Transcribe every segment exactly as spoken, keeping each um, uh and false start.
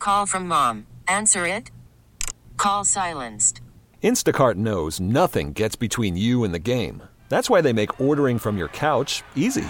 call from mom. Answer it. Call silenced. Instacart knows nothing gets between you and the game. That's why they make ordering from your couch easy.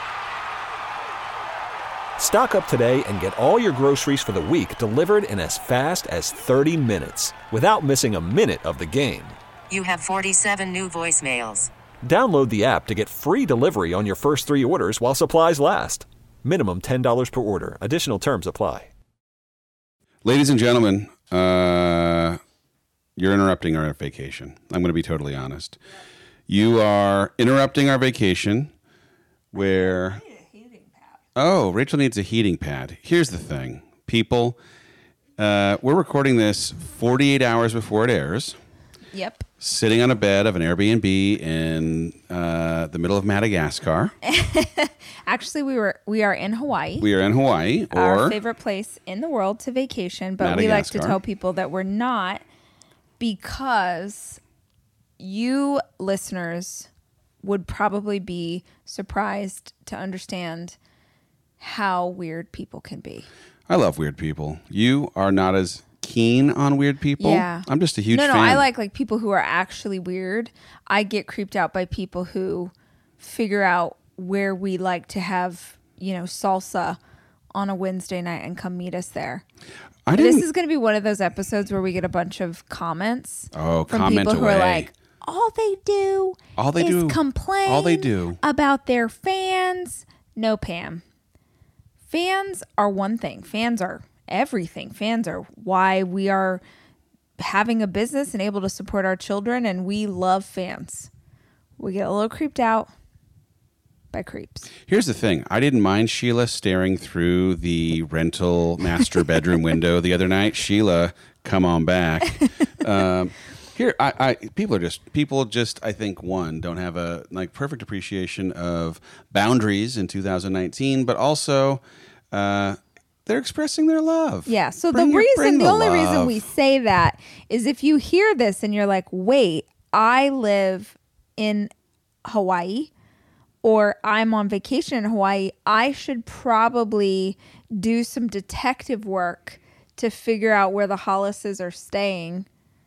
Stock up today and get all your groceries for the week delivered in as fast as thirty minutes without missing a minute of the game. You have forty-seven new voicemails. Download the app to get free delivery on your first three orders while supplies last. Minimum ten dollars per order. Additional terms apply. Ladies and gentlemen, uh, you're interrupting our vacation. I'm going to be totally honest. You are interrupting our vacation where... Oh, Rachel needs a heating pad. Here's the thing. People, uh, we're recording this forty-eight hours before it airs. Yep. Sitting on a bed of an Airbnb in uh, the middle of Madagascar. Actually, we were we are in Hawaii. We are in Hawaii. Or our favorite place in the world to vacation. But we like to tell people that we're not, because you listeners would probably be surprised to understand how weird people can be. I love weird people. You are not as keen on weird people. Yeah. I'm just a huge no, no, fan. I like like people who are actually weird. I get creeped out by people who figure out where we like to have, you know, salsa on a Wednesday night and come meet us there. I didn't... This is going to be one of those episodes where we get a bunch of comments oh, from comment people who away. are like, all they do all they is do, complain all they do. about their fans. No, Pam. Fans are one thing. Fans are everything. Fans are why we are having a business and able to support our children, and we love fans. We get a little creeped out by creeps. Here's the thing. I didn't mind Sheila staring through the rental master bedroom window the other night. Sheila, come on back. um, here, I, I people are just people just I think one don't have a like perfect appreciation of boundaries in two thousand nineteen, but also uh, they're expressing their love. Yeah. So bring the your, reason, the, the only love. reason we say that is if you hear this and you're like, wait, I live in Hawaii, or I'm on vacation in Hawaii, I should probably do some detective work to figure out where the Hollises are staying.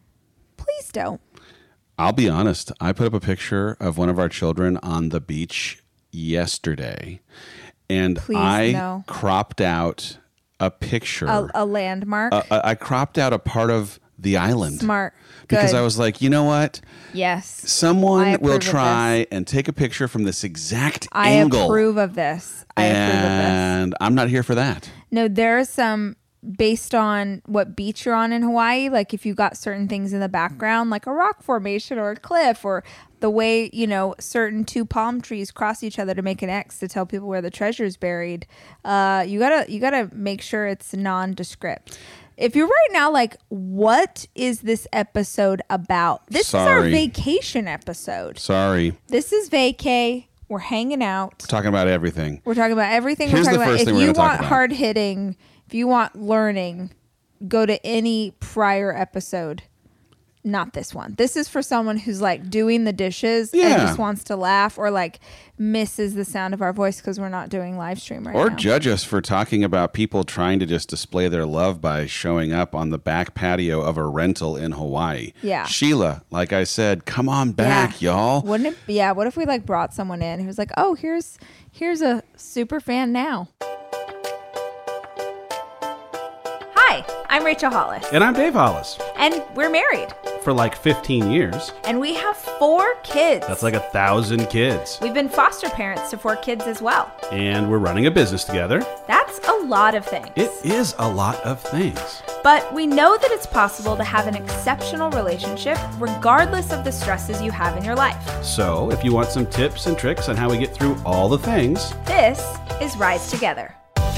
Please don't. I'll be honest. I put up a picture of one of our children on the beach yesterday, and Please, I no. cropped out a picture. A, a landmark. Uh, I cropped out a part of the island. Smart. Because Good. I was like, you know what? Yes. Someone I will approve of try this. and take a picture from this exact I angle. approve of this. I approve of this. And I'm not here for that. No, there's some based on what beach you're on in Hawaii. Like if you got certain things in the background, like a rock formation or a cliff, or the way, you know, certain two palm trees cross each other to make an X to tell people where the treasure is buried. Uh, you gotta you gotta make sure it's nondescript. If you're right now like, what is this episode about? This Sorry. is our vacation episode. Sorry. This is vacay. We're hanging out. We're talking about everything. We're talking about everything. Here's we're talking the about. first If thing we're you gonna talk want about. hard hitting, if you want learning, go to any prior episode. Not this one. This is for someone who's like doing the dishes Yeah. and just wants to laugh, or like misses the sound of our voice because we're not doing live stream right Or now. judge us for talking about people trying to just display their love by showing up on the back patio of a rental in Hawaii. Yeah. Sheila, like I said, come on back, Yeah. y'all. Wouldn't it? Yeah. What if we like brought someone in who was like, oh, here's here's a super fan now. Hi, I'm Rachel Hollis, And I'm Dave Hollis. and we're married, For like fifteen years. and we have four kids. That's like a thousand kids. We've been foster parents to four kids as well. And we're running a business together. That's a lot of things. It is a lot of things. But we know that it's possible to have an exceptional relationship regardless of the stresses you have in your life. So if you want some tips and tricks on how we get through all the things, This is Rise Together.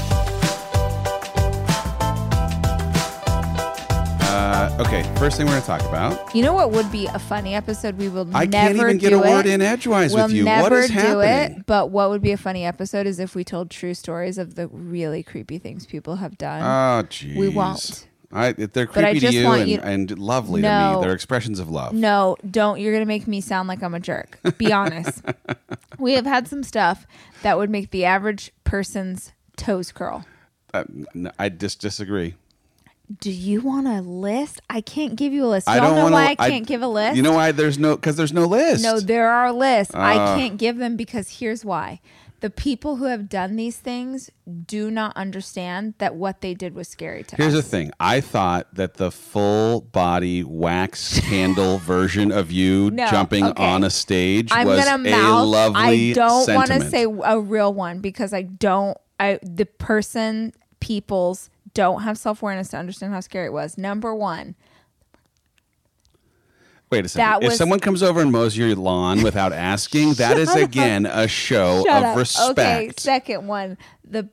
Uh, okay, first thing we're going to talk about. You know what would be a funny episode? We will I never can't even get do a word it. in edgewise we'll with you. never What is do happening? it. But what would be a funny episode is if we told true stories of the really creepy things people have done. Oh, jeez. We won't. I, they're But I creepy to just you want and, you- and lovely to No. me. They're expressions of love. No, don't. You're going to make me sound like I'm a jerk. Be honest. We have had some stuff that would make the average person's toes curl. Uh, n- I just disagree. Do you want a list? I can't give you a list. I Y'all don't know wanna, why I can't give a list? You know why there's no, because there's no list. No, there are lists. Uh, I can't give them because here's why. The people who have done these things do not understand that what they did was scary to Here's us. the thing. I thought that the full body wax candle version of you No, jumping okay. on a stage I'm was gonna a mouth. lovely I don't want to sentiment. say a real one because I don't. I the person people's don't have self awareness to understand how scary it was. Number one. Wait a second. That If was- someone comes over and mows your lawn without asking, that is again a show Shut of up. respect. Okay, second one. The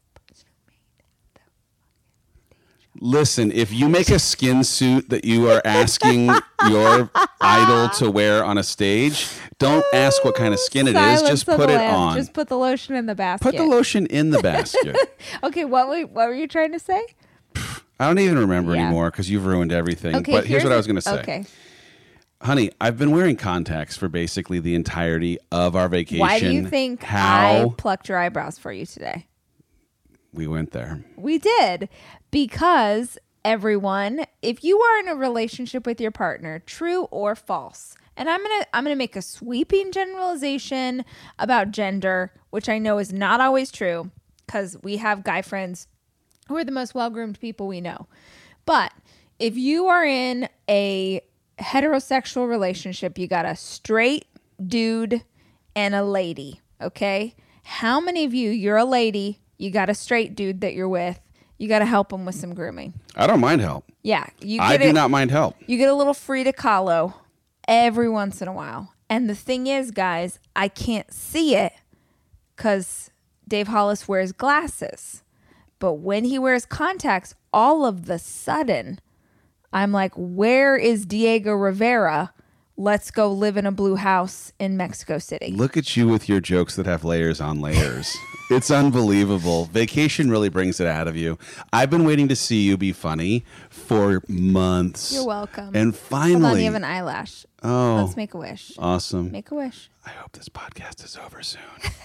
Listen, if you make a skin suit that you are asking your idol to wear on a stage, don't ask what kind of skin it is. Silence Just of put the it Lambs. on. Just put the lotion in the basket. Put the lotion in the basket. Okay, what were, what were you trying to say? I don't even remember Yeah. anymore because you've ruined everything. Okay, but here's what I was a- going to say. Okay. Honey, I've been wearing contacts for basically the entirety of our vacation. Why do you think I how plucked your eyebrows for you today? we went there? We did because everyone, if you are in a relationship with your partner, true or false, and I'm gonna I'm gonna make a sweeping generalization about gender, which I know is not always true because we have guy friends who are the most well-groomed people we know. But if you are in a heterosexual relationship, you got a straight dude and a lady, okay? How many of you, you're a lady, you got a straight dude that you're with, you got to help him with some grooming? I don't mind help. Yeah. You I get do it- not mind help. You get a little Frida Kahlo every once in a while. And the thing is, guys, I can't see it because Dave Hollis wears glasses. But when he wears contacts, all of the sudden, I'm like, where is Diego Rivera? Let's go live in a blue house in Mexico City. Look at you with your jokes that have layers on layers. It's unbelievable. Vacation really brings it out of you. I've been waiting to see you be funny for months. You're welcome. And finally, Hold on, you have an eyelash. oh, Let's make a wish. awesome. Make a wish. I hope this podcast is over soon.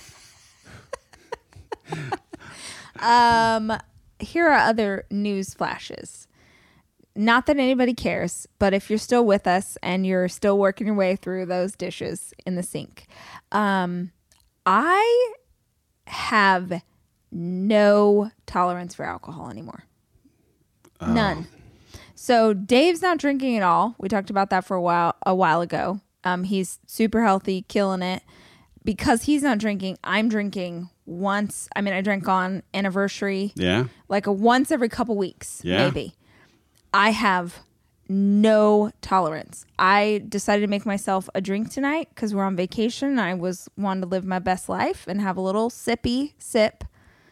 Um, here are other news flashes. Not that anybody cares, but if you're still with us and you're still working your way through those dishes in the sink, um, I have no tolerance for alcohol anymore. None. So Dave's not drinking at all. We talked about that for a while a while ago. Um, he's super healthy, killing it. Because he's not drinking, I'm drinking once. I mean, I drank on anniversary, Yeah? like a once every couple weeks, Yeah. maybe. I have no tolerance. I decided to make myself a drink tonight because we're on vacation. I was wanting to live my best life and have a little sippy sip.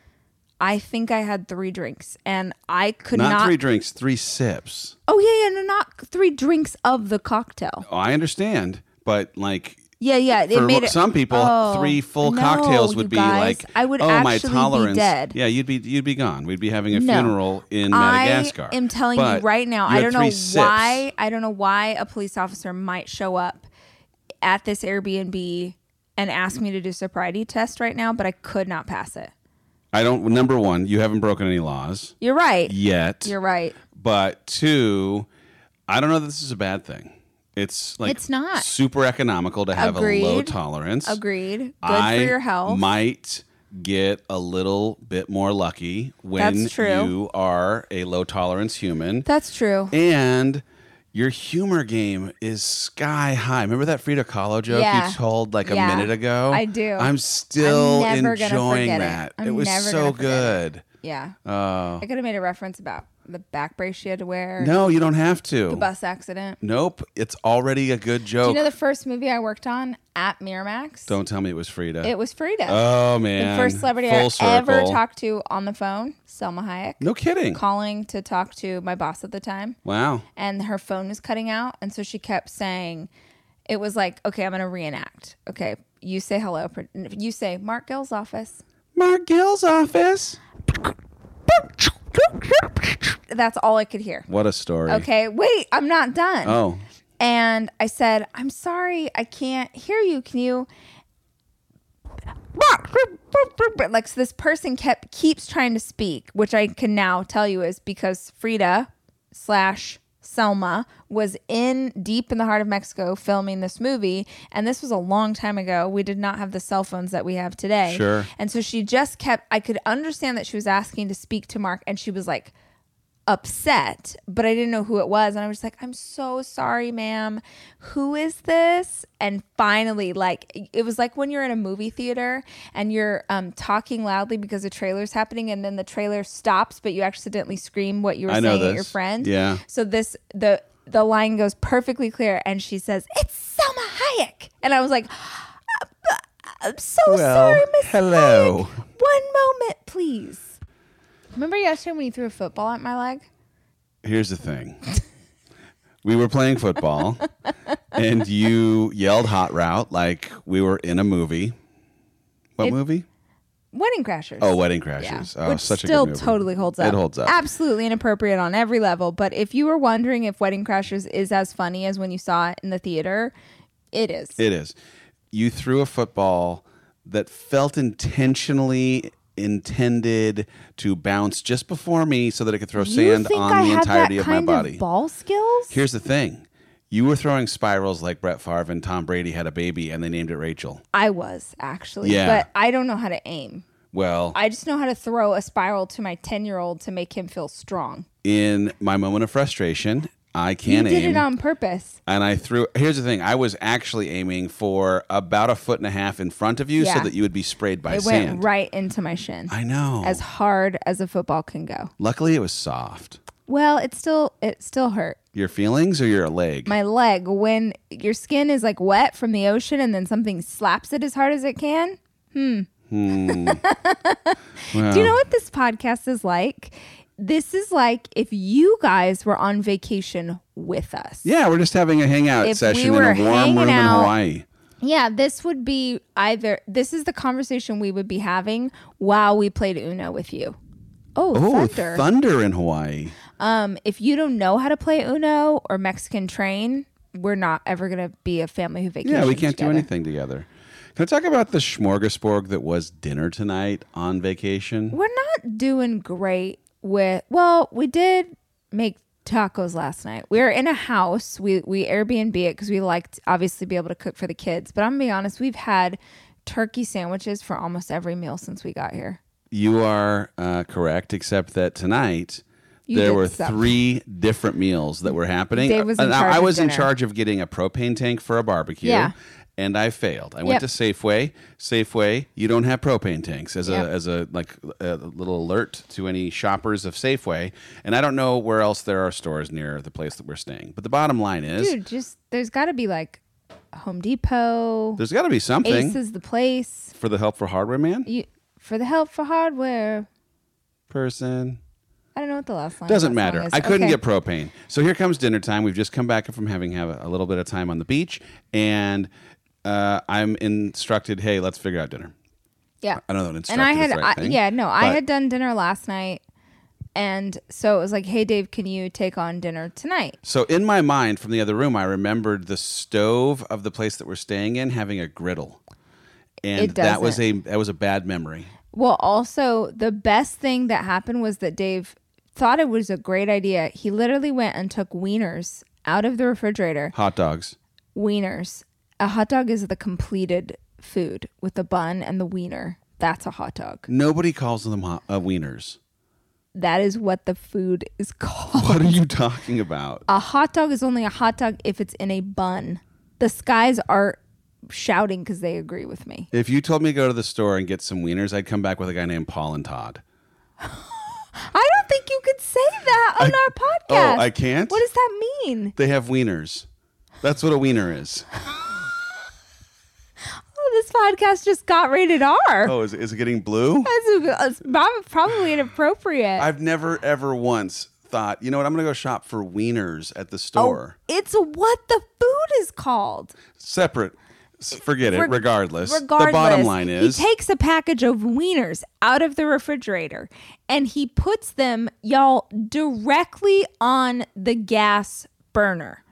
I think I had three drinks and I could Not, not. three drinks, three sips. Oh yeah, yeah, no, not three drinks of the cocktail. Oh, I understand. But like, Yeah, yeah. It for made mo- it, some people, Oh, three full no, cocktails would you be guys, like, I would oh, my actually tolerance. be dead. Yeah, you'd be you'd be gone. We'd be having a No. funeral in Madagascar. I am telling But you right now, you I had don't know three sips. why. I don't know why a police officer might show up at this Airbnb and ask me to do a sobriety test right now, but I could not pass it. I don't. Number one, you haven't broken any laws You're right. yet. You're right. But two, I don't know that this is a bad thing. It's like It's not. super economical to have a low Agreed. tolerance. Agreed. Good I for your health. might get a little bit more lucky when That's true. you are a low tolerance human. That's true. And your humor game is sky high. Remember that Frida Kahlo joke Yeah. you told like a Yeah. minute ago? I do. I'm still I'm never gonna enjoying forget it. that. I'm It was never so gonna forget good. Yeah. Oh. I could have made a reference about the back brace she had to wear. No, you don't have to. The bus accident. Nope. It's already a good joke. Do you know the first movie I worked on at Miramax? Don't tell me it was Frida. It was Frida. oh, man. The first celebrity Full I circle. ever talked to on the phone, Selma Hayek, No kidding. calling to talk to my boss at the time. Wow. And her phone was cutting out. And so she kept saying, it was like, okay, I'm going to reenact. Okay, you say hello. You say Mark Gill's office. Mark Gill's office. That's all I could hear. What a story. Okay, wait, I'm not done. Oh. And I said, I'm sorry, I can't hear you. Can you? Mark, like so this person kept keeps trying to speak, which I can now tell you is because Frida slash Selma was in deep in the heart of Mexico filming this movie, and this was a long time ago. We did not have the cell phones that we have today. Sure. And so she just kept, I could understand that she was asking to speak to Mark, and she was like upset, but I didn't know who it was. And I was like, I'm so sorry, ma'am. Who is this? And finally, like, it was like when you're in a movie theater and you're um, talking loudly because a trailer's happening, and then the trailer stops, but you accidentally scream what you were I know saying this. at your friend. Yeah. So this, the, the line goes perfectly clear, and she says, "It's Selma Hayek." And I was like, I'm so Well, sorry, Miss hello. Hayek. One moment, please. Remember yesterday when you threw a football at my leg? Here's the thing. We were playing football, and you yelled hot route like we were in a movie. What It- movie? Wedding Crashers. Oh, Wedding Yeah. Crashers. Oh, Which such still a good movie. totally holds up. It holds up. Absolutely inappropriate on every level. But if you were wondering if Wedding Crashers is as funny as when you saw it in the theater, it is. It is. You threw a football that felt intentionally intended to bounce just before me so that it could throw you sand think on I the have entirety that of my kind body. Of ball skills? Here's the thing. You were throwing spirals like Brett Favre, and Tom Brady had a baby and they named it Rachel. I was actually. Yeah. But I don't know how to aim. Well, I just know how to throw a spiral to my ten-year-old to make him feel strong. in my moment of frustration, I You can did aim. it on purpose. And I threw. Here's the thing. I was actually aiming for about a foot and a half in front of you Yeah. so that you would be sprayed by It sand. went right into my shin. I know. As hard as a football can go. Luckily, it was soft. Well, it still it still hurt. Your feelings or your leg? My leg, when your skin is like wet from the ocean and then something slaps it as hard as it can. Well, Do you know what this podcast is like? This is like if you guys were on vacation with us. Yeah, we're just having a hangout If we session were in a warm hanging room out- in Hawaii. Yeah, this would be either this is the conversation we would be having while we played Uno with you. Oh, Oh, thunder. thunder in Hawaii. Um, if you don't know how to play Uno or Mexican Train, we're not ever going to be a family who vacations Yeah, we can't together. do anything together. Can I talk about the smorgasbord that was dinner tonight on vacation? We're not doing great with, well, we did make tacos last night. We were in a house. We we Airbnb it because we liked obviously be able to cook for the kids. But I'm gonna be honest, we've had turkey sandwiches for almost every meal since we got here. You are uh, correct, except that tonight You there did were some. three different meals that were happening. Dave was in Uh, now, charge I of was in dinner. charge of getting a propane tank for a barbecue. Yeah. And I failed. I went Yep. to Safeway. Safeway, you don't have propane tanks as Yep. a as a like a little alert to any shoppers of Safeway. And I don't know where else there are stores near the place that we're staying. But the bottom line is, Dude, just there's got to be like Home Depot. there's got to be something Ace is the place. for the help for hardware man You for the help for hardware. person. I don't know what the last line. Doesn't of that matter. song is. I couldn't Okay. get propane. So here comes dinner time. We've just come back from having have a, a little bit of time on the beach, and uh, I'm instructed, hey, let's figure out dinner. Yeah. I don't know that instructed And I is had, the right I, thing, yeah, no, I but- had done dinner last night, and so it was like, hey, Dave, can you take on dinner tonight? So in my mind, from the other room, I remembered the stove of the place that we're staying in having a griddle, and It that was a doesn't. that was a bad memory. Well, also the best thing that happened was that Dave thought it was a great idea. He literally went and took wieners out of the refrigerator. Hot dogs. Wieners. A hot dog is the completed food with the bun and the wiener. That's a hot dog. Nobody calls them hot, uh, wieners. That is what the food is called. What are you talking about? A hot dog is only a hot dog if it's in a bun. The skies are shouting because they agree with me. If you told me to go to the store and get some wieners, I'd come back with a guy named Paul and Todd. I don't think you could say that on our podcast. Oh, I can't? What does that mean? They have wieners. That's what a wiener is. Oh, this podcast just got rated R. Oh, is, is it getting blue? That's prob- probably inappropriate. I've never ever once thought, you know what, I'm going to go shop for wieners at the store. Oh, it's what the food is called. Separate. S- Forget it. Reg- regardless. Regardless, The bottom line is, he takes a package of wieners out of the refrigerator and he puts them, y'all, directly on the gas burner.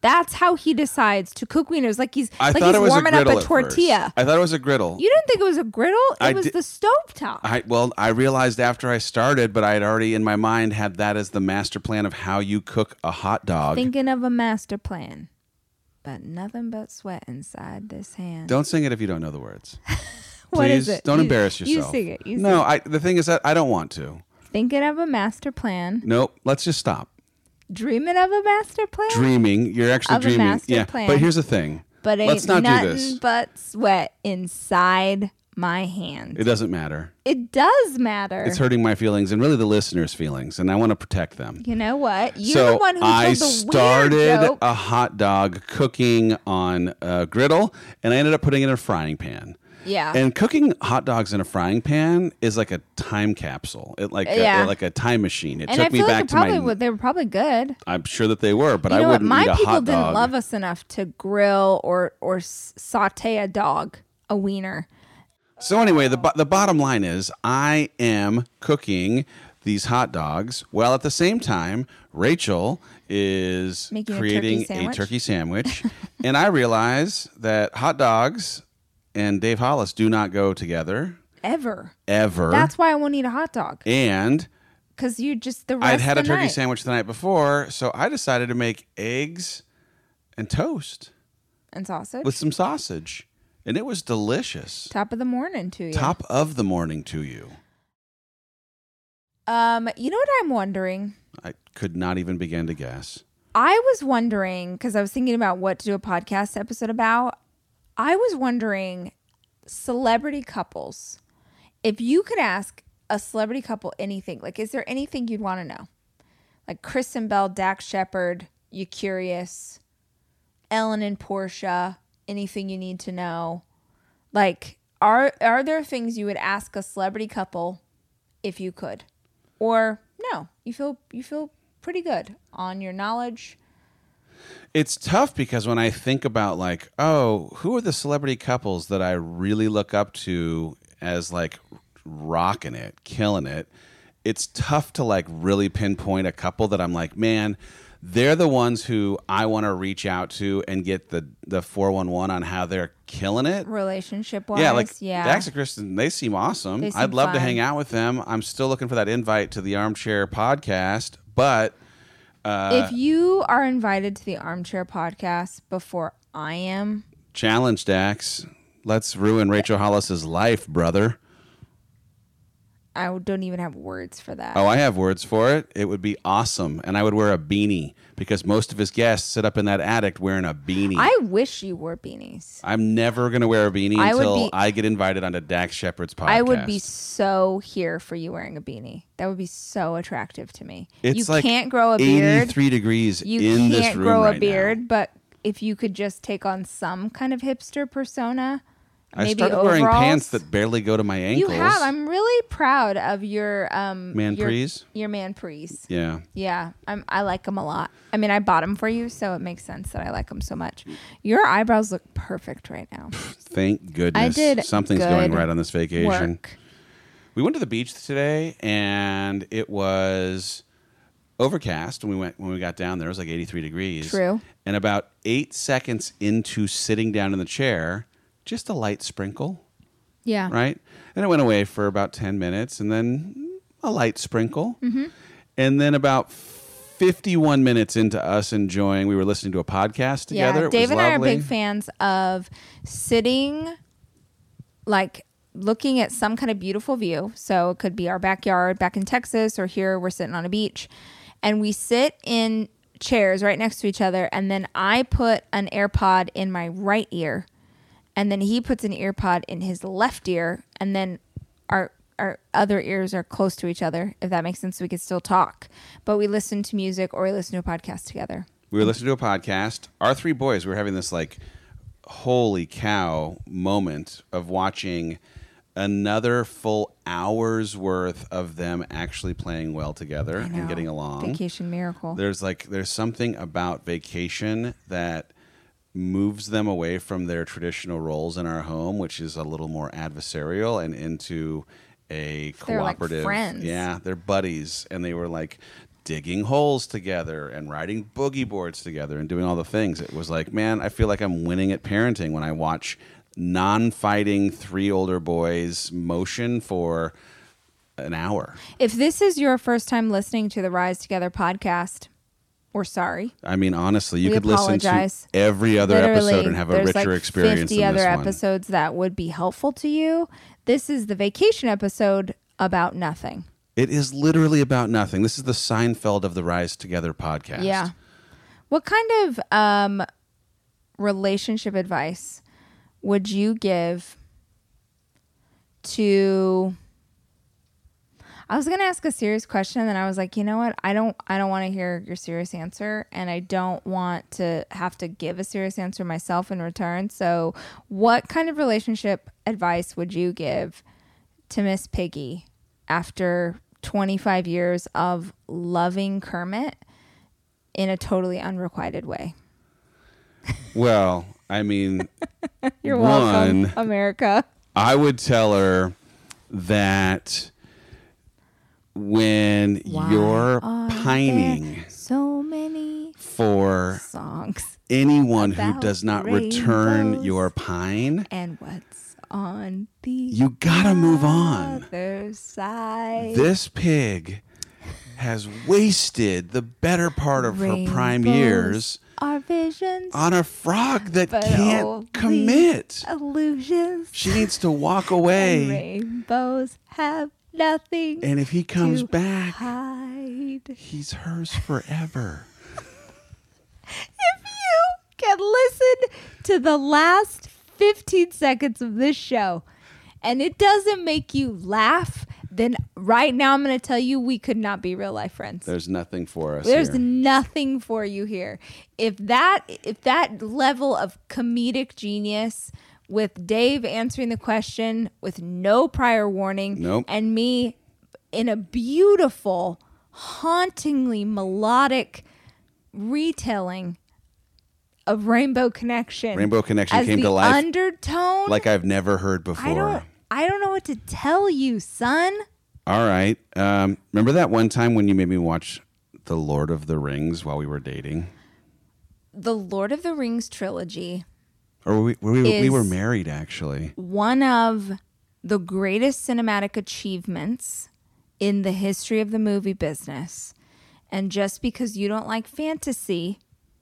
That's how he decides to cook wieners. Like he's I like thought he's it was warming a up griddle a at tortilla. first. I thought it was a griddle. You didn't think it was a griddle? It I was did- the stovetop. I well, I realized after I started, but I had already in my mind had that as the master plan of how you cook a hot dog. Thinking of a master plan, but nothing but sweat inside this hand. Don't sing it if you don't know the words. What Please is it? don't You- embarrass you yourself. sing it, you no, sing I. The thing is that I don't want to. Thinking of a master plan, Nope. Let's just stop. dreaming of a master plan, Dreaming. You're actually Of a dreaming. master yeah. plan. But here's the thing. but ain't Let's not do nothing this. but sweat inside my hand. It doesn't matter. It does matter. It's hurting my feelings and really the listeners' feelings, and I want to protect them. You know what? You're so the one who I told the started weird joke. a hot dog cooking on a griddle, and I ended up putting it in a frying pan. Yeah. And cooking hot dogs in a frying pan is like a time capsule. It like Yeah. a, like a time machine. It and took I me feel back like it to probably my. would, they were probably good. I'm sure that they were, but You I know what? wouldn't My eat a people hot didn't dog. love us enough to grill or or s- saute a dog, a wiener. So anyway, the bo- the bottom line is I am cooking these hot dogs while at the same time Rachel is Making a creating turkey sandwich. turkey sandwich, and I realize that hot dogs and Dave Hollis do not go together Ever. ever. That's why I won't eat a hot dog. and Because you just the rest I'd had a of the turkey night. sandwich the night before, so I decided to make eggs and toast and sausage. with some sausage, and it was delicious. Top of the morning to you. Top of the morning to you. Um, you know what I'm wondering? I could not even begin to guess. I was wondering because I was thinking about what to do a podcast episode about. I was wondering, celebrity couples. If you could ask a celebrity couple anything, like, is there anything you'd want to know? Like Kristen Bell, Dax Shepard, you curious? Ellen and Portia, anything you need to know? Like, are are there things you would ask a celebrity couple if you could, or no? You feel you feel pretty good on your knowledge. It's tough because when I think about like, oh, who are the celebrity couples that I really look up to as like rocking it, killing it, it's tough to like really pinpoint a couple that I'm like, man, they're the ones who I want to reach out to and get the the four one one on how they're killing it. Relationship wise, Yeah, like yeah. Dax and Kristen, they seem awesome. They seem I'd love to fun. hang out with them. I'm still looking for that invite to the Armchair podcast, but if you are invited to the Armchair podcast before I am, challenge Dax. Let's ruin Rachel Hollis's life, brother. I don't even have words for that. Oh, I have words for it. It would be awesome. And I would wear a beanie because most of his guests sit up in that attic wearing a beanie. I wish you wore beanies. I'm never going to wear a beanie I would until be- I get invited onto Dax Shepard's podcast. I would be so here for you wearing a beanie. That would be so attractive to me. It's you like can't grow a beard. eighty-three degrees You in this can't room grow right a beard, now. but if you could just take on some kind of hipster persona, I maybe started wearing overalls. pants that barely go to my You ankles. have. I'm really proud of your um Man your, prees? Your man prees. Yeah. Yeah, I'm. I like them a lot. I mean, I bought them for you, so it makes sense that I like them so much. Your eyebrows look perfect right now. Thank goodness. I did Something's good going right on this vacation. Work. We went to the beach today, and it was overcast. When we went when we got down there, it was like eighty-three degrees. True. And about eight seconds into sitting down in the chair, just a light sprinkle, Yeah. right? And it went away for about ten minutes, and then a light sprinkle, Mm-hmm. and then about fifty-one minutes into us enjoying, we were listening to a podcast together. Yeah. It Dave was and I are lovely. big fans of sitting, like looking at some kind of beautiful view. So it could be our backyard back in Texas, or here we're sitting on a beach, and we sit in chairs right next to each other, and then I put an AirPod in my right ear, and then he puts an earpod in his left ear, and then our our other ears are close to each other, if that makes sense, so we could still talk. But we listen to music or we listen to a podcast together. We were listening to a podcast. Our three boys were having this like, holy cow moment of watching another full hour's worth of them actually playing well together I know. and getting along. Vacation miracle. There's like there's something about vacation that moves them away from their traditional roles in our home, which is a little more adversarial, and into a They're like cooperative. friends. Yeah, they're buddies, and they were like digging holes together and riding boogie boards together and doing all the things. It was like, man, I feel like I'm winning at parenting when I watch non-fighting three older boys motion for an hour. If this is your first time listening to the Rise Together podcast, we're sorry. I mean, honestly, you We could apologize. listen to every other Literally, episode and have a there's richer like experience fifty than other this one. episodes that would be helpful to you. This is the vacation episode about nothing. It is literally about nothing. This is the Seinfeld of the Rise Together podcast. Yeah. What kind of um, relationship advice would you give to... I was going to ask a serious question, and then I was like, you know what? I don't I don't want to hear your serious answer, and I don't want to have to give a serious answer myself in return. So what kind of relationship advice would you give to Miss Piggy after twenty-five years of loving Kermit in a totally unrequited way? Well, I mean, You're one, welcome, America. I would tell her that when Why you're are pining there so many for songs anyone who about does not return rainbows your pine, and what's on the you gotta move on. other side? This pig has wasted the better part of her prime Rainbows years are visions, on a frog that but can't only commit. illusions. She needs to walk And away. rainbows have nothing And if he comes to back, hide. he's hers forever. If you can listen to the last fifteen seconds of this show and it doesn't make you laugh, then right now I'm going to tell you we could not be real life friends. There's nothing for us There's here. nothing for you here. If that if that level of comedic genius with Dave answering the question with no prior warning Nope. and me in a beautiful, hauntingly melodic retelling of Rainbow Connection. Rainbow Connection as came the to life undertone. like I've never heard before. I don't I don't know what to tell you, son. All right. Um, remember that one time when you made me watch The Lord of the Rings while we were dating? The Lord of the Rings trilogy, Or we, we, we, we Is- were married, actually. one of the greatest cinematic achievements in the history of the movie business. And just because you don't like fantasy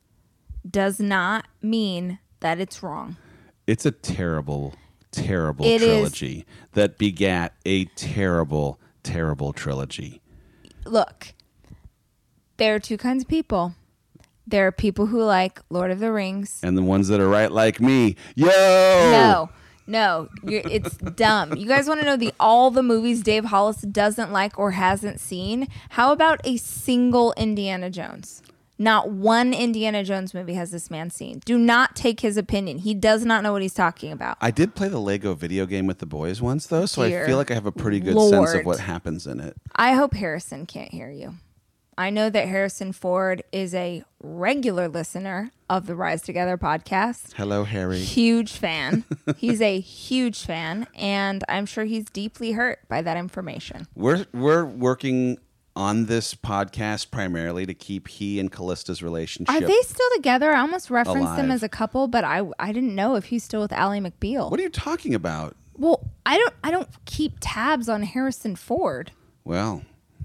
does not mean that it's wrong. It's a terrible, terrible It is. trilogy that begat a terrible, terrible trilogy. Look, there are two kinds of people. There are people who like Lord of the Rings. And the ones that are right like me, yo! No, no, you're, it's dumb. You guys want to know the all the movies Dave Hollis doesn't like or hasn't seen? How about a single Indiana Jones? Not one Indiana Jones movie has this man seen. Do not take his opinion. He does not know what he's talking about. I did play the Lego video game with the boys once, though, so Dear I feel like I have a pretty good sense Lord. of what happens in it. I hope Harrison can't hear you. I know that Harrison Ford is a regular listener of the Rise Together podcast. Hello, Harry. Huge fan. He's a huge fan, and I'm sure he's deeply hurt by that information. We're we're working on this podcast primarily to keep he and Callista's relationship. Are they still together? I almost referenced them Alive. as a couple, but I I didn't know if he's still with Ally McBeal. What are you talking about? Well, I don't I don't keep tabs on Harrison Ford. Well,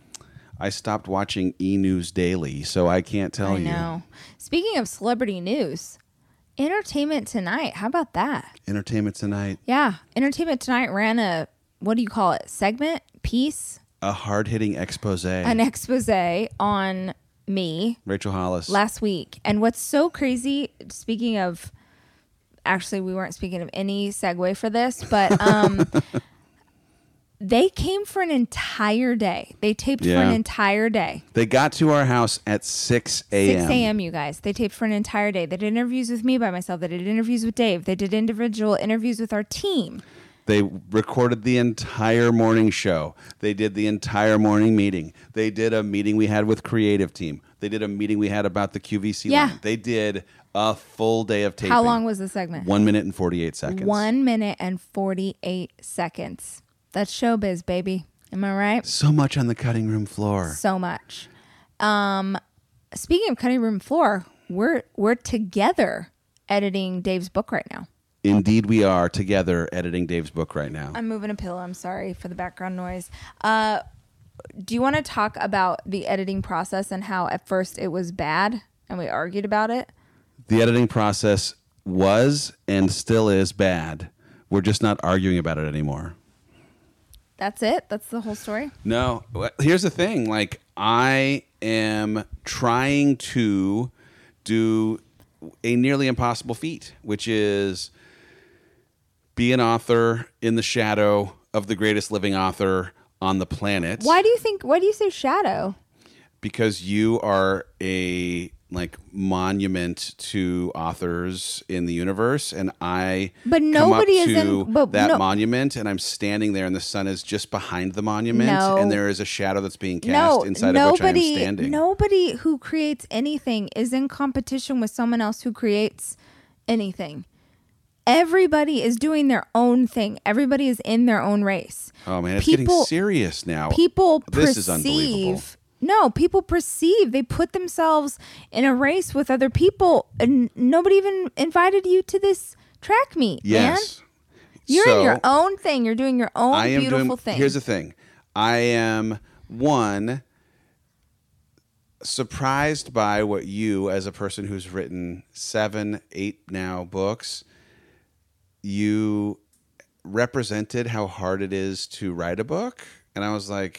I stopped watching E! News Daily, so I can't tell I you. know. Speaking of celebrity news, Entertainment Tonight. How about that? Entertainment Tonight, Yeah, Entertainment Tonight ran a what do you call it? Segment, piece, a hard-hitting expose. an expose on me Rachel Hollis. last week. And what's so crazy, speaking of, actually, we weren't speaking of any segue for this, but um, they came for an entire day. They taped for Yeah. an entire day. They got to our house at six a.m. six a.m., you guys. They taped for an entire day. They did interviews with me by myself. They did interviews with Dave. They did individual interviews with our team. They recorded the entire morning show. They did the entire morning meeting. They did a meeting we had with creative team. They did a meeting we had about the Q V C Yeah. line. They did a full day of taping. How long was the segment? One minute and forty-eight seconds. One minute and forty-eight seconds. That's showbiz, baby. Am I right? So much on the cutting room floor. So much. Um, speaking of cutting room floor, we're we're together editing Dave's book right now. Indeed, we are together editing Dave's book right now. I'm moving a pillow. I'm sorry for the background noise. Uh, do you want to talk about the editing process and how at first it was bad and we argued about it? The editing process was and still is bad. We're just not arguing about it anymore. That's it? That's the whole story? No. Here's the thing. Like, I am trying to do a nearly impossible feat, which is be an author in the shadow of the greatest living author on the planet. Why do you think, why do you say shadow? Because you are a like monument to authors in the universe, and I but come nobody up is to in but that no, monument, and I'm standing there, and the sun is just behind the monument, No. and there is a shadow that's being cast no, inside nobody, of which I am standing. Nobody who creates anything is in competition with someone else who creates anything. Everybody is doing their own thing. Everybody is in their own race. Oh man, it's people, getting serious now. People this perceive, is unbelievable. No, people perceive. They put themselves in a race with other people, and nobody even invited you to this track meet. Yes, man. You're so, in your own thing. You're doing your own I am beautiful doing, thing. Here's the thing. I am, one, surprised by what you, as a person who's written seven, eight now books, you represented how hard it is to write a book. And I was like,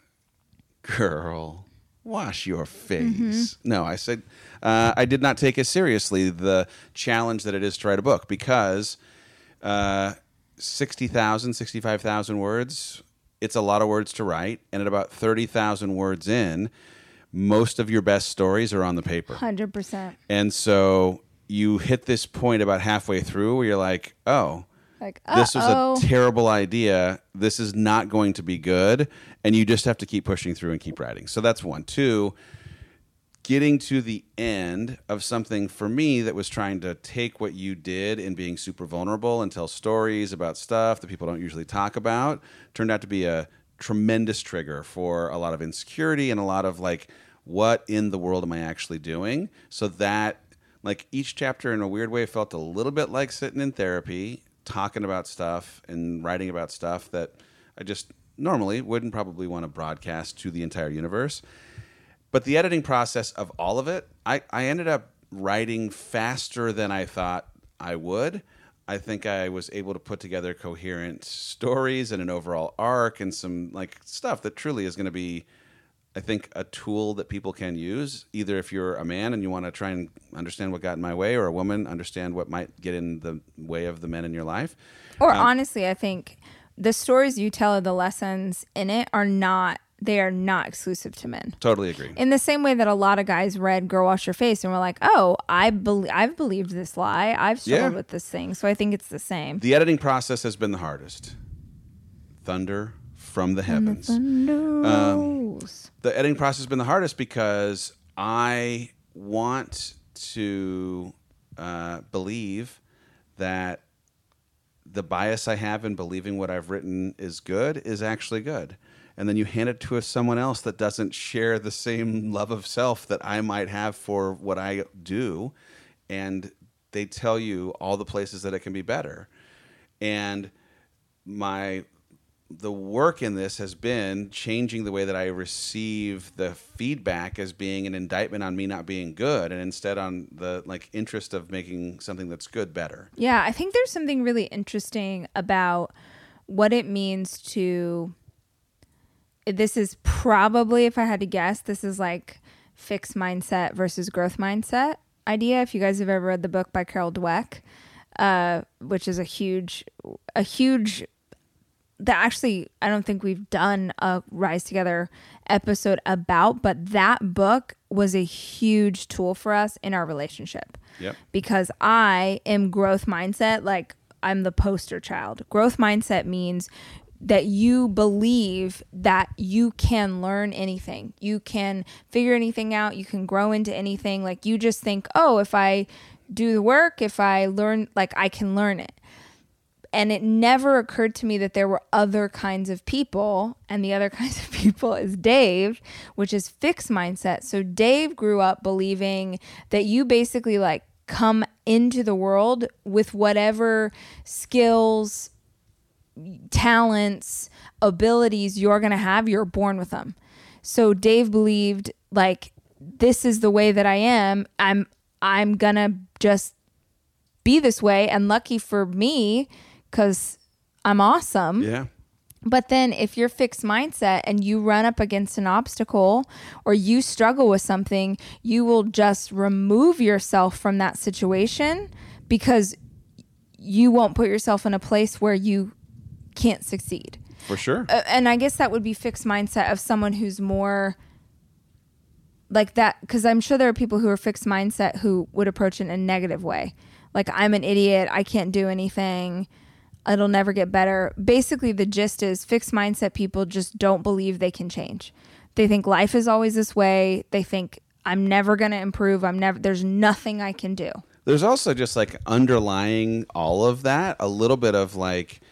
girl, wash your face. Mm-hmm. No, I said, uh, I did not take as seriously the challenge that it is to write a book, because uh, sixty thousand, sixty-five thousand words, it's a lot of words to write. And at about thirty thousand words in, most of your best stories are on the paper. one hundred percent. And so you hit this point about halfway through where you're like, oh, Like, this was uh-oh. a terrible idea. This is not going to be good. And you just have to keep pushing through and keep writing. So that's one. Two, getting to the end of something for me that was trying to take what you did in being super vulnerable and tell stories about stuff that people don't usually talk about turned out to be a tremendous trigger for a lot of insecurity and a lot of like, what in the world am I actually doing? So that, like, each chapter in a weird way felt a little bit like sitting in therapy, talking about stuff and writing about stuff that I just normally wouldn't probably want to broadcast to the entire universe. But the editing process of all of it, I, I ended up writing faster than I thought I would. I think I was able to put together coherent stories and an overall arc and some like stuff that truly is going to be, I think, a tool that people can use, either if you're a man and you want to try and understand what got in my way, or a woman, understand what might get in the way of the men in your life. Or um, honestly, I think the stories you tell, the lessons in it are not, they are not exclusive to men. Totally agree. In the same way that a lot of guys read Girl Wash Your Face and were like, oh, I be- I've believed this lie. I've struggled Yeah. with this thing. So I think it's the same. The editing process has been the hardest. Thunder from the heavens. Um, the editing process has been the hardest because I want to uh, believe that the bias I have in believing what I've written is good is actually good. And then you hand it to someone else that doesn't share the same love of self that I might have for what I do, and they tell you all the places that it can be better. And my the work in this has been changing the way that I receive the feedback as being an indictment on me not being good, and instead on the like interest of making something that's good better. Yeah, I think there's something really interesting about what it means to, this is probably, if I had to guess, this is like fixed mindset versus growth mindset idea. If you guys have ever read the book by Carol Dweck, uh, which is a huge, a huge, that actually I don't think we've done a Rise Together episode about, but that book was a huge tool for us in our relationship. Yep. Because I am growth mindset, like I'm the poster child. Growth mindset means that you believe that you can learn anything. You can figure anything out. You can grow into anything. Like you just think, oh, if I do the work, if I learn, like I can learn it. And it never occurred to me that there were other kinds of people, and the other kinds of people is Dave, which is fixed mindset. So Dave grew up believing that you basically like come into the world with whatever skills, talents, abilities you're going to have, you're born with them. So Dave believed like, this is the way that I am. I'm, I'm going to just be this way. And lucky for me, because I'm awesome. Yeah. But then if you're fixed mindset and you run up against an obstacle or you struggle with something, you will just remove yourself from that situation because you won't put yourself in a place where you can't succeed. For sure. Uh, and I guess that would be fixed mindset of someone who's more like that, because I'm sure there are people who are fixed mindset who would approach it in a negative way. Like, I'm an idiot. I can't do anything. It'll never get better. Basically, the gist is fixed mindset people just don't believe they can change. They think life is always this way. They think I'm never going to improve. I'm never, there's nothing I can do. There's also just like underlying all of that, a little bit of like,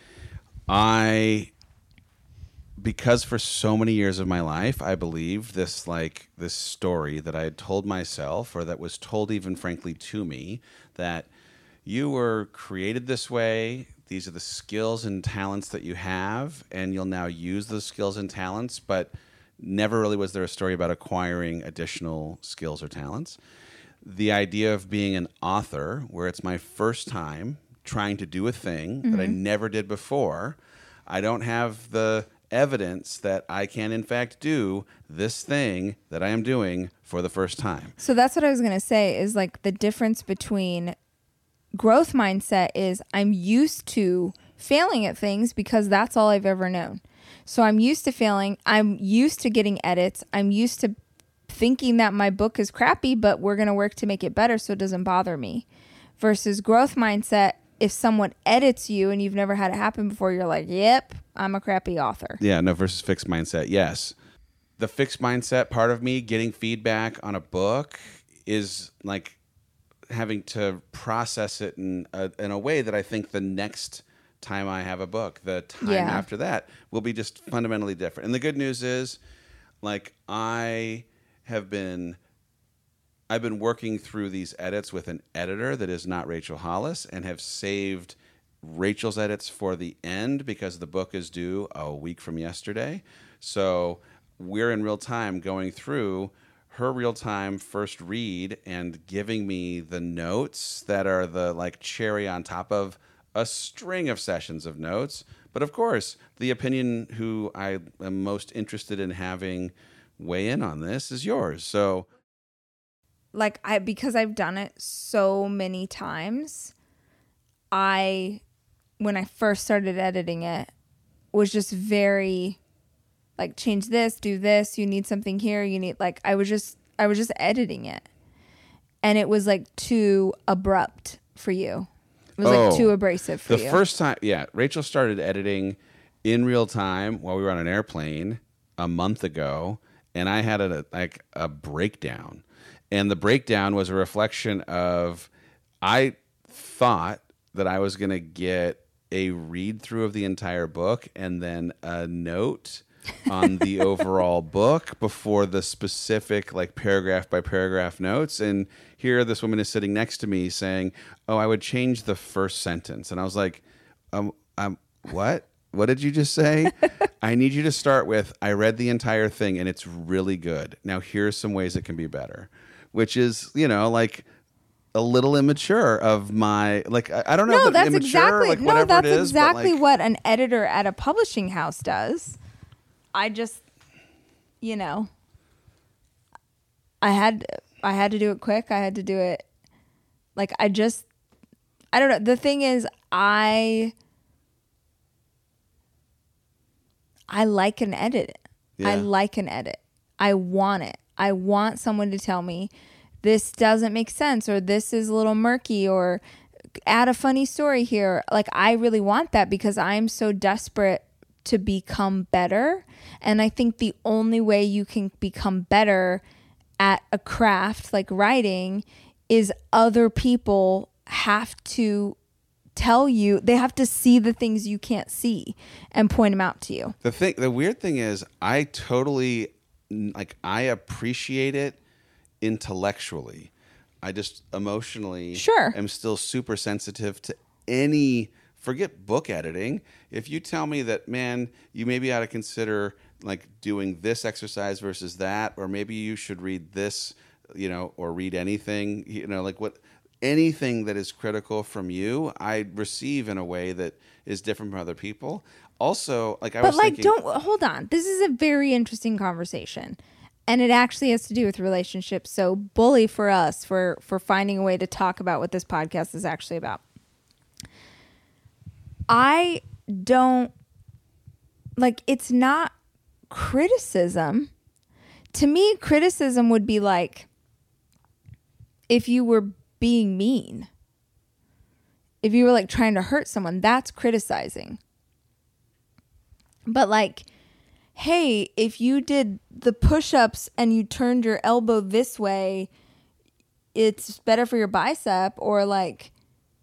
I, because for so many years of my life, I believed this like this story that I had told myself, or that was told even frankly to me, that you were created this way. These are the skills and talents that you have, and you'll now use those skills and talents, but never really was there a story about acquiring additional skills or talents. The idea of being an author, where it's my first time trying to do a thing mm-hmm. that I never did before. I don't have the evidence that I can, in fact, do this thing that I am doing for the first time. So that's what I was going to say is like the difference between growth mindset is I'm used to failing at things because that's all I've ever known. So I'm used to failing. I'm used to getting edits. I'm used to thinking that my book is crappy, but we're going to work to make it better so it doesn't bother me. Versus growth mindset, if someone edits you and you've never had it happen before, you're like, yep, I'm a crappy author. Yeah, no, versus fixed mindset, yes. The fixed mindset part of me getting feedback on a book is like having to process it in a, in a way that I think the next time I have a book, the time yeah. after that, will be just fundamentally different. And the good news is, like, I have been... I've been working through these edits with an editor that is not Rachel Hollis, and have saved Rachel's edits for the end because the book is due a week from yesterday. So we're in real time going through her real time first read and giving me the notes that are the like cherry on top of a string of sessions of notes. But of course, the opinion who I am most interested in having weigh in on this is yours. So like I because I've done it so many times, I when I first started editing it was just very like change this, do this, you need something here, you need like I was just I was just editing it. And it was like too abrupt for you. It was oh, like too abrasive for the you. The first time, yeah, Rachel started editing in real time while we were on an airplane a month ago, and I had a like a breakdown. And the breakdown was a reflection of, I thought that I was going to get a read through of the entire book and then a note on the overall book before the specific like paragraph by paragraph notes. And here this woman is sitting next to me saying, oh, I would change the first sentence. And I was like, um, um what? What did you just say? I need you to start with, I read the entire thing and it's really good. Now here's some ways it can be better. Which is, you know, like a little immature of my, like, I, I don't know no, if that's immature, exactly, like no, whatever that's it is. exactly like, what an editor at a publishing house does. I just, you know, I had, I had to do it quick. I had to do it, like, I just, I don't know. The thing is, I, I like an edit. Yeah. I like an edit. I want it. I want someone to tell me this doesn't make sense, or this is a little murky, or add a funny story here. Like, I really want that because I'm so desperate to become better. And I think the only way you can become better at a craft like writing is other people have to tell you, they have to see the things you can't see and point them out to you. The thing, the weird thing is, I totally like. I appreciate it intellectually. I just emotionally, Sure. am still super sensitive to any. Forget book editing. If you tell me that, man, you maybe ought to consider like doing this exercise versus that, or maybe you should read this, you know, or read anything, you know, like what. Anything that is critical from you, I receive in a way that is different from other people. Also, like I but was like, thinking, don't hold on. This is a very interesting conversation, and it actually has to do with relationships. So, bully for us for for finding a way to talk about what this podcast is actually about. I don't like. It's not criticism. To me, criticism would be like if you were being mean. If you were like trying to hurt someone, that's criticizing. But like, hey, if you did the push-ups and you turned your elbow this way, it's better for your bicep, or like,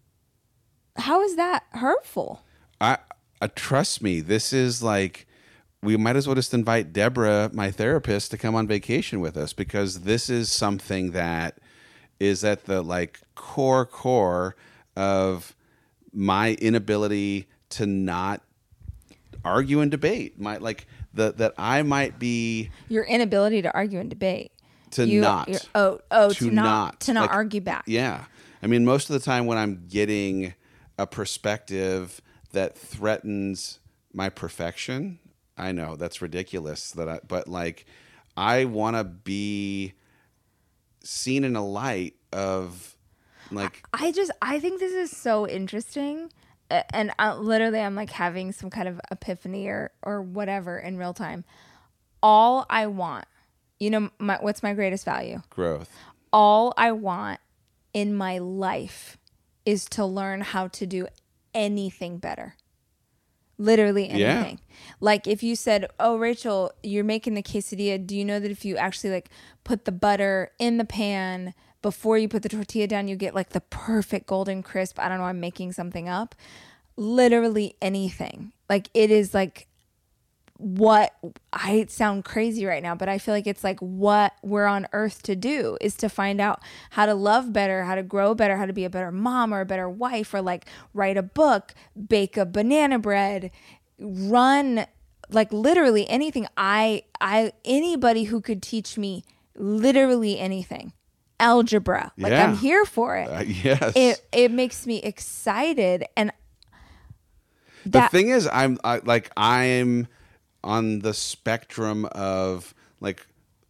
how is that hurtful? I uh, trust me, this is like, we might as well just invite Deborah, my therapist, to come on vacation with us, because this is something that is at the like core core of my inability to not argue and debate. My like the that I might be Your inability to argue and debate. to You- not you're- oh oh to to, not, not. to not Like, argue back. Yeah. I mean, most of the time when I'm getting a perspective that threatens my perfection, I know that's ridiculous that I but like I want to be seen in a light of like I just I think this is so interesting, A- and uh, literally I'm like having some kind of epiphany or or whatever in real time. All I want, you know, my, what's my greatest value? growth. All I want in my life is to learn how to do anything better. Literally anything. Yeah. Like if you said, "Oh, Rachel, you're making the quesadilla. Do you know that if you actually like put the butter in the pan before you put the tortilla down, you get like the perfect golden crisp?" I don't know, I'm making something up. Literally anything. Like it is like what I sound crazy right now, but I feel like it's like what we're on earth to do is to find out how to love better, how to grow better, how to be a better mom or a better wife, or like write a book, bake a banana bread, run, like literally anything. I I anybody who could teach me literally anything. Algebra. Like Yeah. I'm here for it. Uh, yes. It it makes me excited, and the that thing is, I'm I, like I'm on the spectrum of like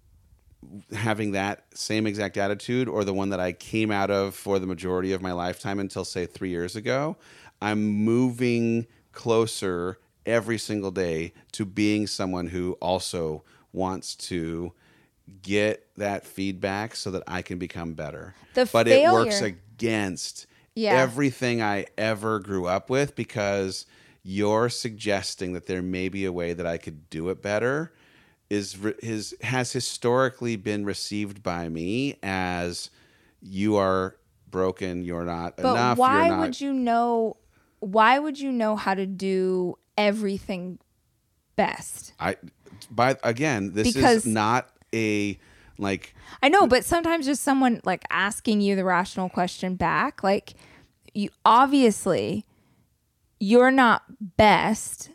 having that same exact attitude, or the one that I came out of for the majority of my lifetime until say three years ago. I'm moving closer every single day to being someone who also wants to get that feedback so that I can become better. The but it works failure- against Yeah. everything I ever grew up with, because you're suggesting that there may be a way that I could do it better is is has historically been received by me as you are broken, you're not But enough. why you're not, would you know? Why would you know how to do everything best? I by again, this Because- is not a like I know, but sometimes just someone like asking you the rational question back, like you obviously you're not best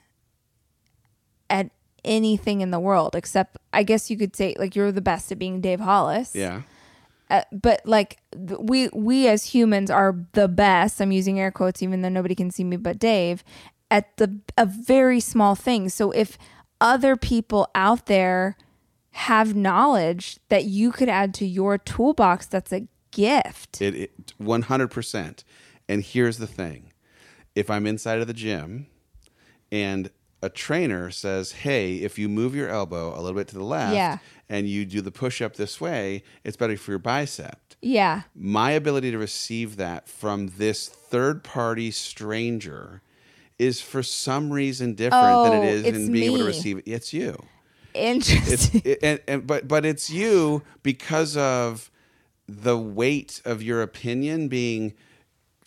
at anything in the world, except I guess you could say like you're the best at being Dave Hollis. yeah. Uh, but like th- we we as humans are the best. I'm using air quotes, even though nobody can see me but Dave, at the a very small thing. So if other people out there have knowledge that you could add to your toolbox, that's a gift. It, it one hundred percent. And here's the thing. If I'm inside of the gym and a trainer says, "Hey, if you move your elbow a little bit to the left Yeah. and you do the push-up this way, it's better for your bicep." Yeah. My ability to receive that from this third-party stranger is for some reason different than Oh, it is it's in being able to me. receive it. It's you. Interesting. It's it, and, and but but it's you because of the weight of your opinion being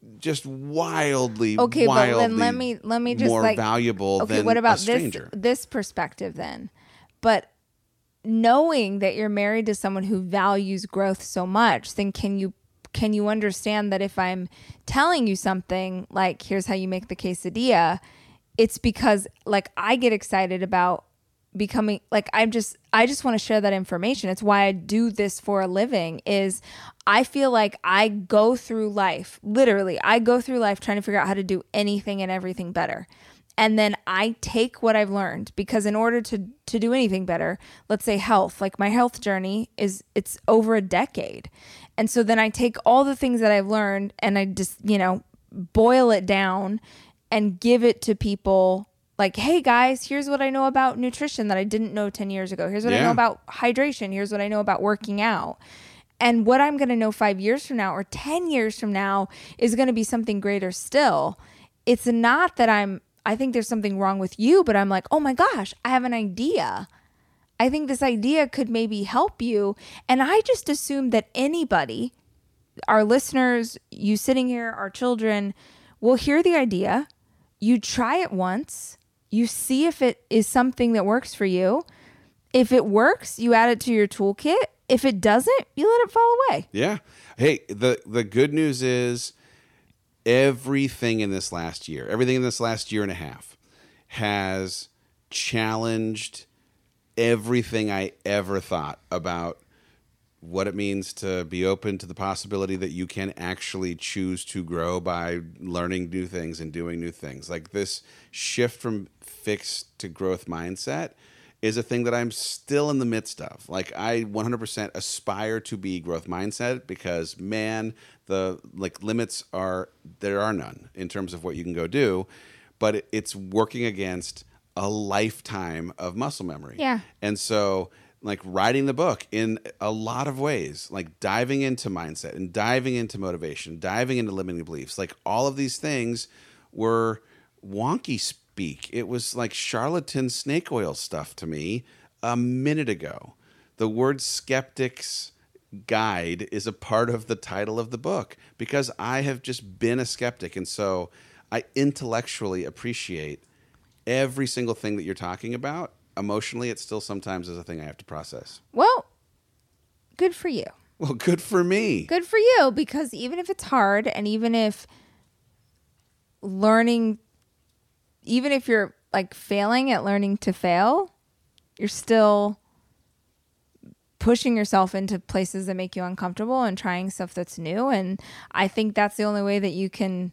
just wildly, Okay, wildly but then let me let me just more like valuable okay, than what about a stranger. this this perspective then? But knowing that you're married to someone who values growth so much, then can you can you understand that if I'm telling you something like here's how you make the quesadilla, it's because like I get excited about becoming like I'm just I just want to share that information. It's why I do this for a living is I feel like I go through life, literally, I go through life trying to figure out how to do anything and everything better. And then I take what I've learned because in order to to do anything better, let's say health, like my health journey is it's over a decade. And so then I take all the things that I've learned and I just, you know, boil it down and give it to people like, hey guys, here's what I know about nutrition that I didn't know ten years ago. Here's what I Yeah. know about hydration. Here's what I know about working out. And what I'm going to know five years from now or ten years from now is going to be something greater still. It's not that I'm, I think there's something wrong with you, but I'm like, oh my gosh, I have an idea. I think this idea could maybe help you. And I just assume that anybody, our listeners, you sitting here, our children, will hear the idea. You try it once. You see if it is something that works for you. If it works, you add it to your toolkit. If it doesn't, you let it fall away. Yeah. Hey, the the good news is everything in this last year, everything in this last year and a half has challenged everything I ever thought about what it means to be open to the possibility that you can actually choose to grow by learning new things and doing new things. Like this shift from fixed to growth mindset is a thing that I'm still in the midst of. Like I one hundred percent aspire to be growth mindset because man, the like limits are, there are none in terms of what you can go do, but it, it's working against a lifetime of muscle memory. Yeah. And so like writing the book in a lot of ways, like diving into mindset and diving into motivation, diving into limiting beliefs, like all of these things were wonky speak. It was like charlatan snake oil stuff to me a minute ago. The word skeptic's guide is a part of the title of the book because I have just been a skeptic. And so I intellectually appreciate every single thing that you're talking about. Emotionally, it still sometimes is a thing I have to process. Well, good for you. Well, good for me. Good for you, because even if it's hard and even if learning, even if you're like failing at learning to fail, you're still pushing yourself into places that make you uncomfortable and trying stuff that's new. And I think that's the only way that you can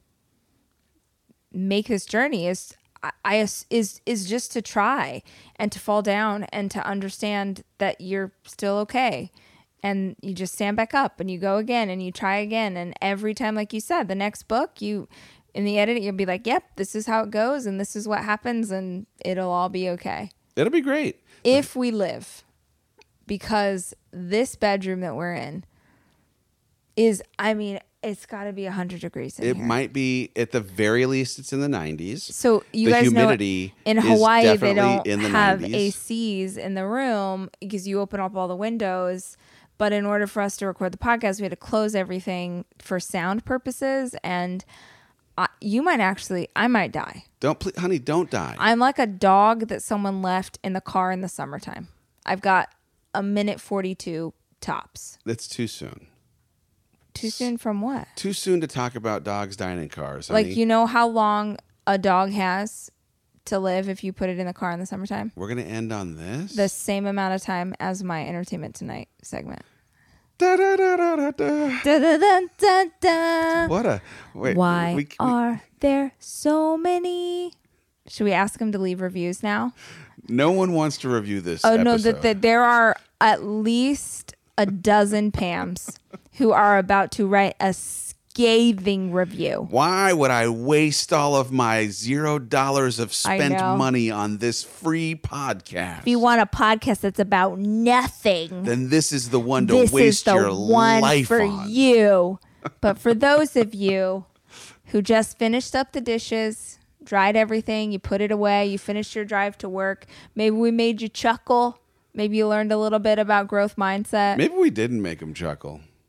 make this journey is I is is just to try and to fall down and to understand that you're still okay. And you just stand back up and you go again and you try again. And every time, like you said, the next book, you in the edit, you'll be like, yep, this is how it goes and this is what happens and it'll all be okay. It'll be great. If we live. Because this bedroom that we're in is, I mean, it's got to be one hundred degrees in It here. might be, at the very least, it's in the nineties. So you the guys humidity know in is Hawaii they definitely don't in the have nineties. A Cs in the room because you open up all the windows. But in order for us to record the podcast, we had to close everything for sound purposes. And I, you might actually, I might die. Don't, pl- honey, don't die. I'm like a dog that someone left in the car in the summertime. I've got a minute forty-two tops. That's too soon. Too soon from what? Too soon to talk about dogs dying in cars, honey. Like, you know how long a dog has to live if you put it in the car in the summertime? We're going to end on this? The same amount of time as my Entertainment Tonight segment. Da, da, da, da, da, da. Da, da, da, da, da. What a... Wait, Why we- we- are there so many? Should we ask them to leave reviews now? No one wants to review this Oh, episode. no, that, that there are at least a dozen Pams who are about to write a scathing review. Why would I waste all of my zero dollars of I spent know. money on this free podcast? If you want a podcast that's about nothing, then this is the one to this is waste the your one life for on. you. But for those of you who just finished up the dishes, dried everything, you put it away, you finished your drive to work, maybe we made you chuckle, maybe you learned a little bit about growth mindset. Maybe we didn't make them chuckle.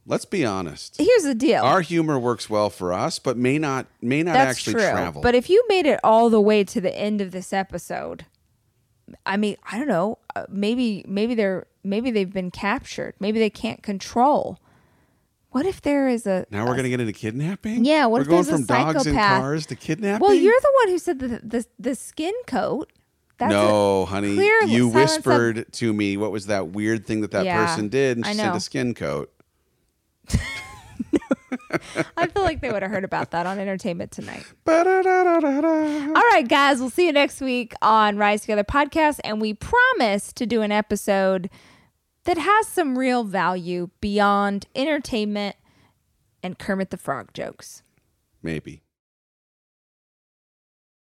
Let's be honest. Here's the deal. Our humor works well for us, but may not may not That's actually true. travel. But if you made it all the way to the end of this episode, I mean, I don't know. Uh, maybe maybe they're maybe they've been captured. Maybe they can't control. What if there is a now we're a, going to get into kidnapping? Yeah, what we're if going there's from a dogs and psychopath? cars to kidnapping? Well, you're the one who said the the, the skin coat. That's no, a honey. clear You silence whispered of- to me what was that weird thing that that Yeah, person did, and I she sent know. a skin coat. I feel like they would have heard about that on Entertainment Tonight. Ba-da-da-da-da-da. All right, guys, we'll see you next week on Rise Together Podcast. And we promise to do an episode that has some real value beyond entertainment and Kermit the Frog jokes. Maybe.